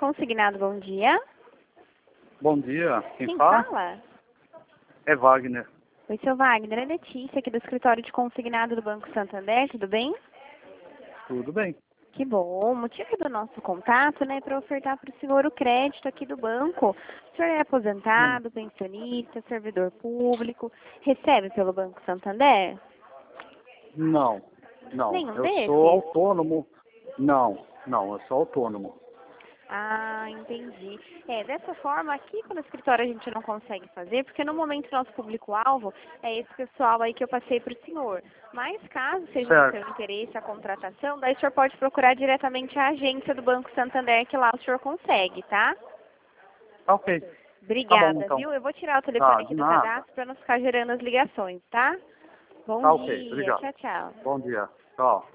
Consignado, bom dia. Bom dia, quem fala? fala? É Wagner. Oi, seu Wagner, é Letícia, aqui do escritório de consignado do Banco Santander, tudo bem? Tudo bem. Que bom. O motivo do nosso contato, né, é para ofertar para o senhor o crédito aqui do banco. O senhor é aposentado, pensionista, servidor público, recebe pelo Banco Santander? Não, não. Nenhum Eu desses? sou autônomo. Não, eu sou autônomo. Ah, entendi. Dessa forma, aqui no escritório a gente não consegue fazer, porque no momento nosso público-alvo é esse pessoal aí que eu passei para o senhor. Mas caso seja do Certo. seu interesse a contratação, daí o senhor pode procurar diretamente a agência do Banco Santander, que lá o senhor consegue, tá? Tá ok. Tá bom, Obrigada, então. viu? Eu vou tirar o Tá, telefone aqui de do nada. cadastro para não ficar gerando as ligações, tá? Bom Tá ok, dia, obrigado. tchau, tchau. Bom dia. Tchau.